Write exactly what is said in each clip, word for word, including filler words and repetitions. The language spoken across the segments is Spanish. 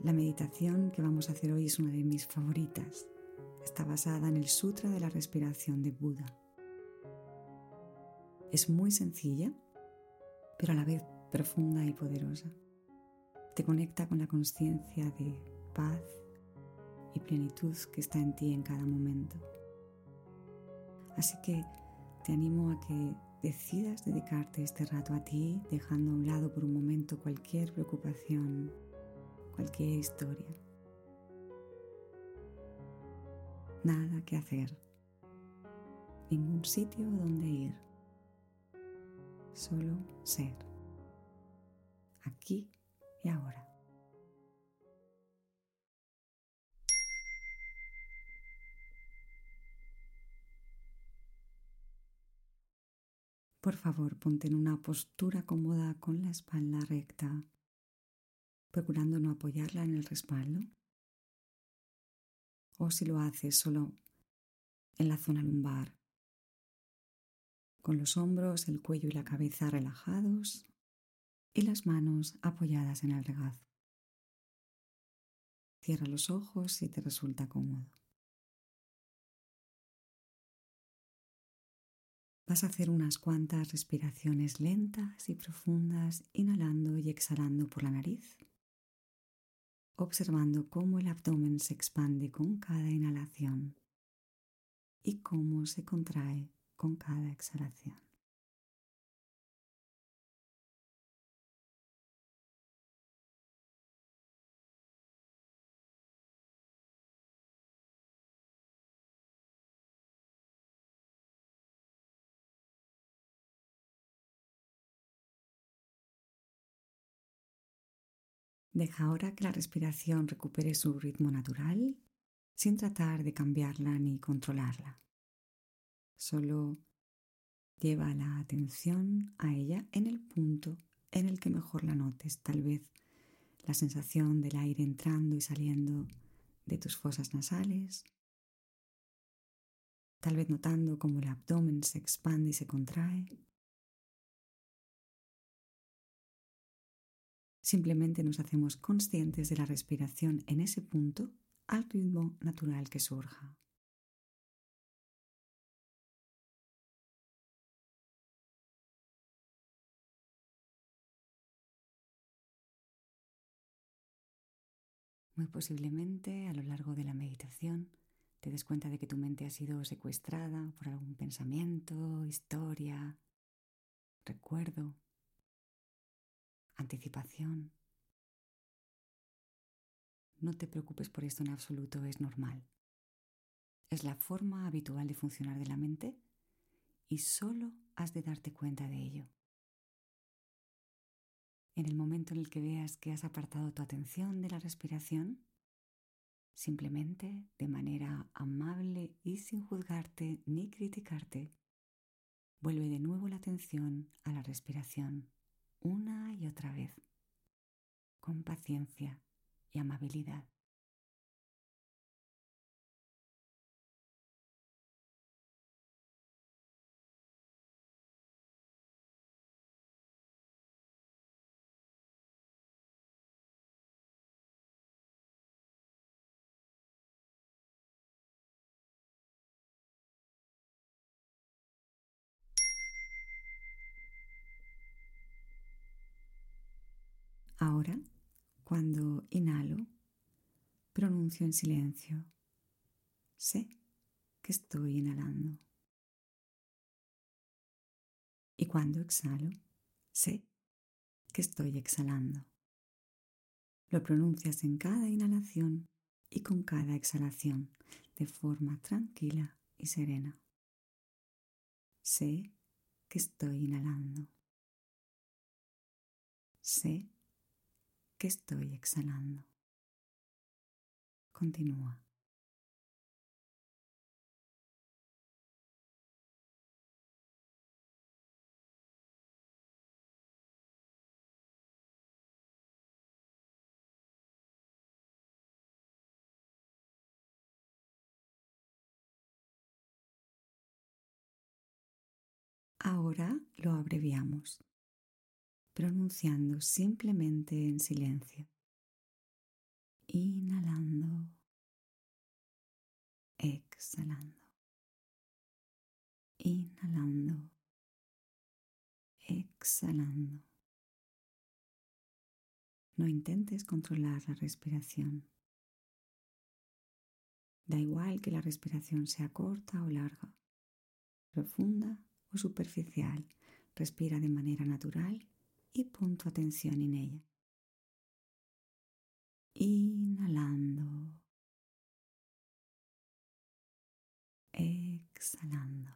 La meditación que vamos a hacer hoy es una de mis favoritas. Está basada en el Sutra de la Respiración de Buda. Es muy sencilla, pero a la vez profunda y poderosa. Te conecta con la consciencia de paz y plenitud que está en ti en cada momento. Así que te animo a que decidas dedicarte este rato a ti, dejando a un lado por un momento cualquier preocupación, cualquier historia. Nada que hacer, ningún sitio donde ir, solo ser, aquí y ahora. Por favor, ponte en una postura cómoda con la espalda recta, procurando no apoyarla en el respaldo, o si lo haces solo en la zona lumbar, con los hombros, el cuello y la cabeza relajados y las manos apoyadas en el regazo. Cierra los ojos si te resulta cómodo. Vas a hacer unas cuantas respiraciones lentas y profundas, inhalando y exhalando por la nariz, observando cómo el abdomen se expande con cada inhalación y cómo se contrae con cada exhalación. Deja ahora que la respiración recupere su ritmo natural, sin tratar de cambiarla ni controlarla. Solo lleva la atención a ella en el punto en el que mejor la notes, tal vez la sensación del aire entrando y saliendo de tus fosas nasales, tal vez notando cómo el abdomen se expande y se contrae. Simplemente nos hacemos conscientes de la respiración en ese punto al ritmo natural que surja. Muy posiblemente a lo largo de la meditación te des cuenta de que tu mente ha sido secuestrada por algún pensamiento, historia, recuerdo, anticipación. No te preocupes por esto en absoluto, es normal. Es la forma habitual de funcionar de la mente y solo has de darte cuenta de ello. En el momento en el que veas que has apartado tu atención de la respiración, simplemente de manera amable y sin juzgarte ni criticarte, vuelve de nuevo la atención a la respiración una y otra vez, con paciencia y amabilidad. Ahora, cuando inhalo, pronuncio en silencio: sé que estoy inhalando. Y cuando exhalo, sé que estoy exhalando. Lo pronuncias en cada inhalación y con cada exhalación de forma tranquila y serena. Sé que estoy inhalando. Sé que estoy exhalando. Continúa. Ahora lo abreviamos, pronunciando simplemente en silencio. Inhalando, exhalando, inhalando, exhalando. No intentes controlar la respiración. Da igual que la respiración sea corta o larga, profunda o superficial. Respira de manera natural y pon tu atención en ella. Inhalando, exhalando.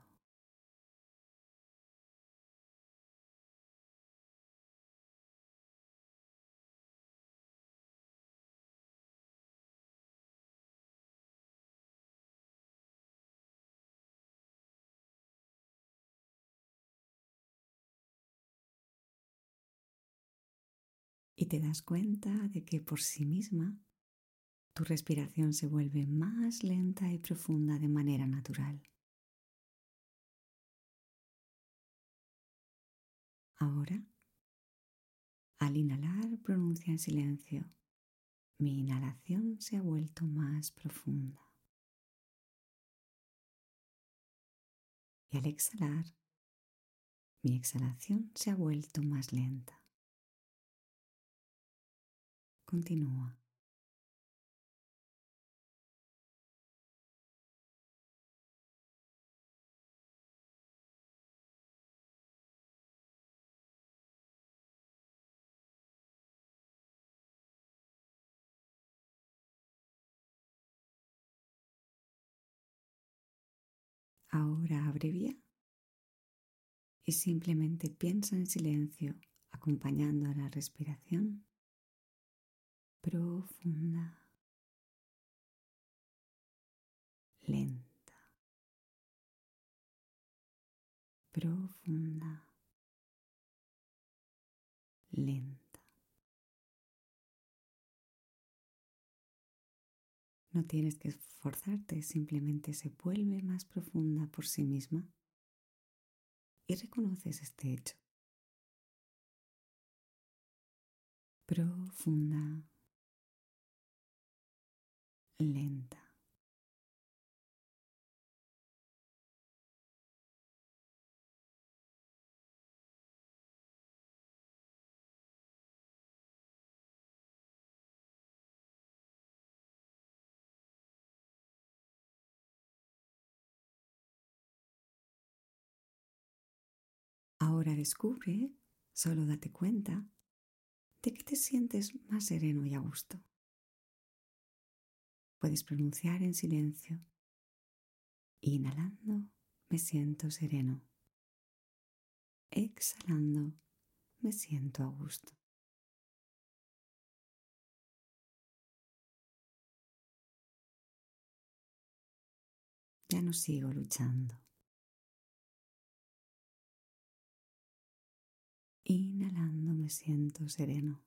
Y te das cuenta de que por sí misma tu respiración se vuelve más lenta y profunda de manera natural. Ahora, al inhalar, pronuncia en silencio: mi inhalación se ha vuelto más profunda. Y al exhalar, mi exhalación se ha vuelto más lenta. Continúa. Ahora abrevia y simplemente piensa en silencio, acompañando a la respiración profunda, lenta, profunda, lenta. No tienes que esforzarte, simplemente se vuelve más profunda por sí misma y reconoces este hecho. Profunda, lenta. Ahora descubre, solo date cuenta, de que te sientes más sereno y a gusto. Puedes pronunciar en silencio: inhalando, me siento sereno. Exhalando, me siento a gusto. Ya no sigo luchando. Inhalando, me siento sereno.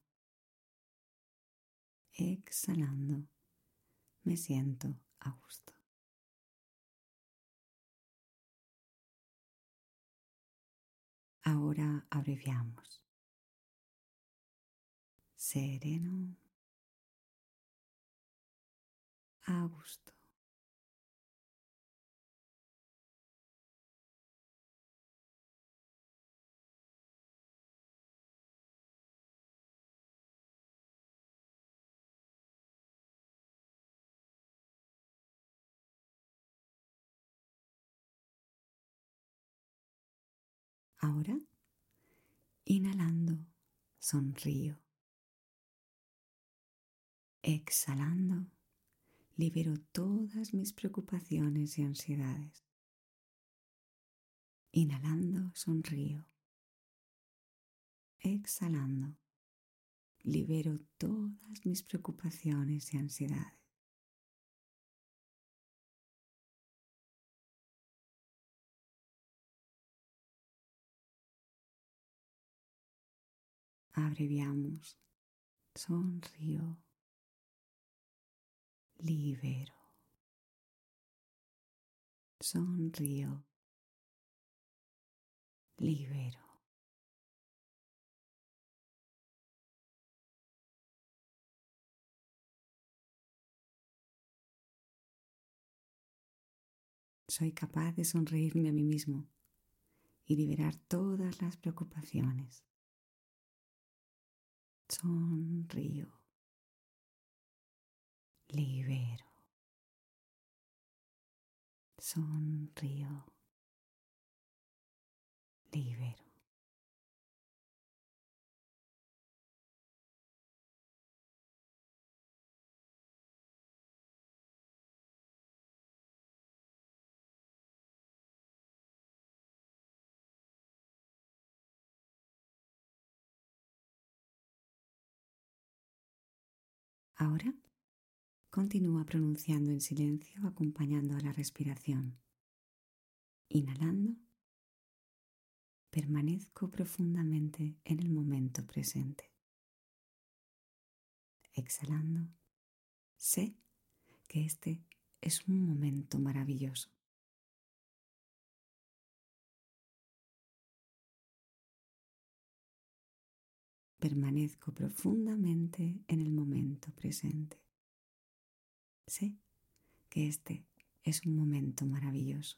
Exhalando, me siento a gusto. Ahora abreviamos. Sereno, a gusto. Ahora, inhalando, sonrío. Exhalando, libero todas mis preocupaciones y ansiedades. Inhalando, sonrío. Exhalando, libero todas mis preocupaciones y ansiedades. Abreviamos. Sonrío. Libero. Sonrío. Libero. Soy capaz de sonreírme a mí mismo y liberar todas las preocupaciones. Sonrío. Libero. Sonrío. Libero. Ahora continúa pronunciando en silencio acompañando a la respiración. Inhalando, permanezco profundamente en el momento presente. Exhalando, sé que este es un momento maravilloso. Permanezco profundamente en el momento presente. Sé que este es un momento maravilloso.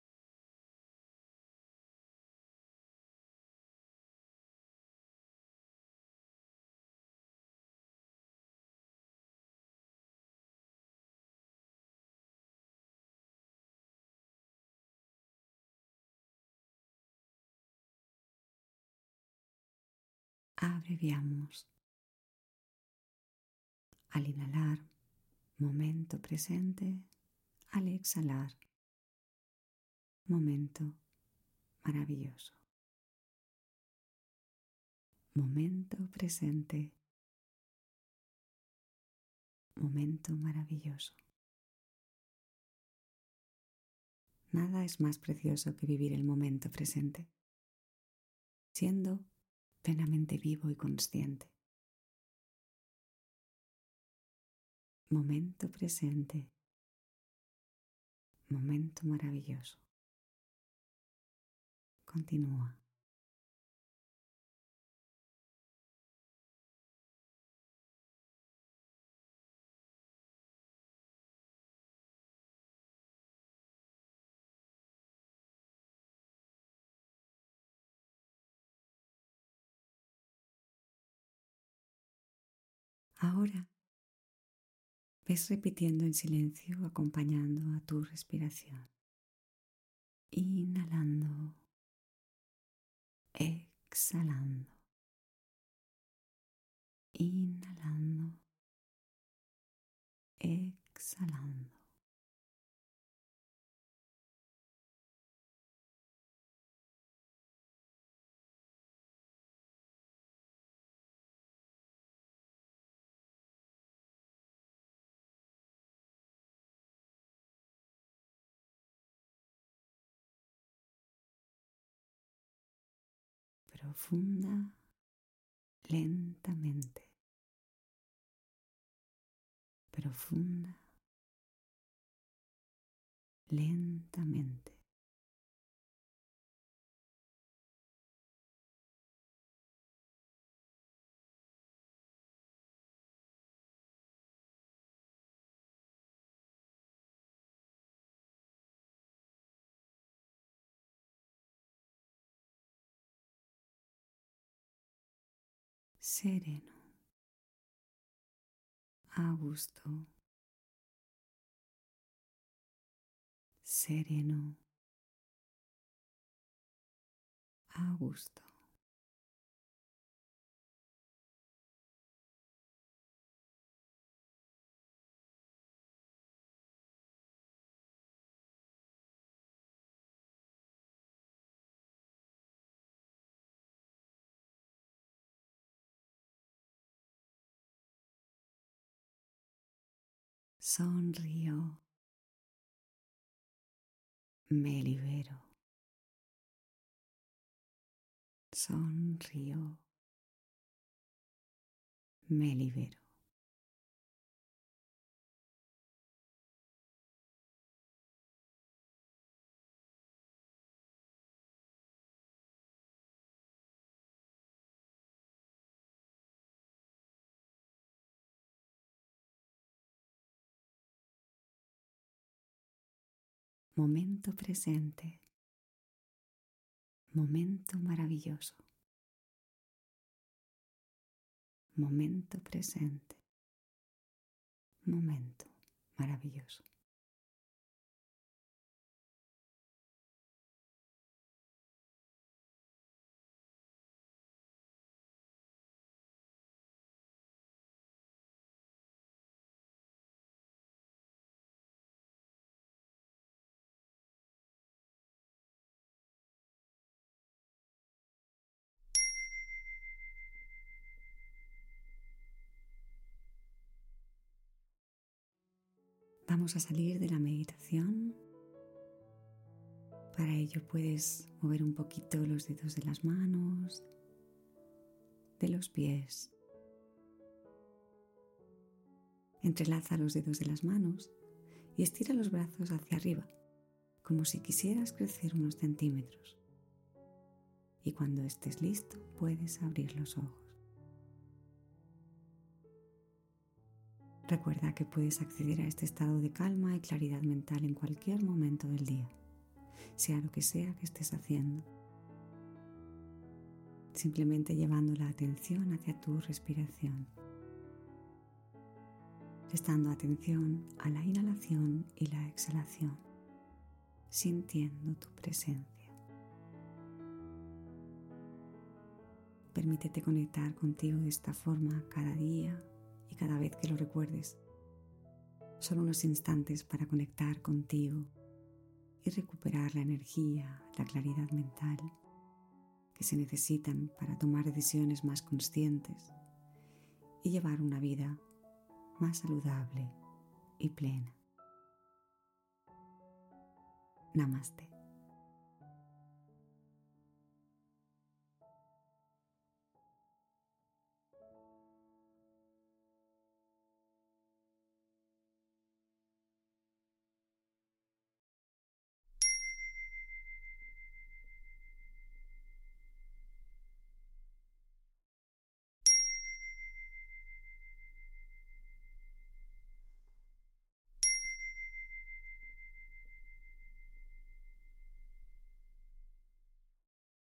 Abreviamos. Al inhalar, momento presente. Al exhalar, momento maravilloso. Momento presente. Momento maravilloso. Nada es más precioso que vivir el momento presente, siendo plenamente vivo y consciente. Momento presente. Momento maravilloso. Continúa. Ahora ves repitiendo en silencio acompañando a tu respiración. Inhalando, exhalando, inhalando, exhalando. Profunda, lentamente. Profunda, lentamente. Sereno, a gusto, sereno, a gusto. Sonrío, me libero. Sonrío, me libero. momento presente, momento maravilloso, momento presente, momento maravilloso. Vamos a salir de la meditación. Para ello puedes mover un poquito los dedos de las manos, de los pies. Entrelaza los dedos de las manos y estira los brazos hacia arriba, como si quisieras crecer unos centímetros. Y cuando estés listo, puedes abrir los ojos. Recuerda que puedes acceder a este estado de calma y claridad mental en cualquier momento del día, sea lo que sea que estés haciendo. Simplemente llevando la atención hacia tu respiración, prestando atención a la inhalación y la exhalación, sintiendo tu presencia. Permítete conectar contigo de esta forma cada día y cada vez que lo recuerdes. Solo unos instantes para conectar contigo y recuperar la energía, la claridad mental que se necesitan para tomar decisiones más conscientes y llevar una vida más saludable y plena. Namaste.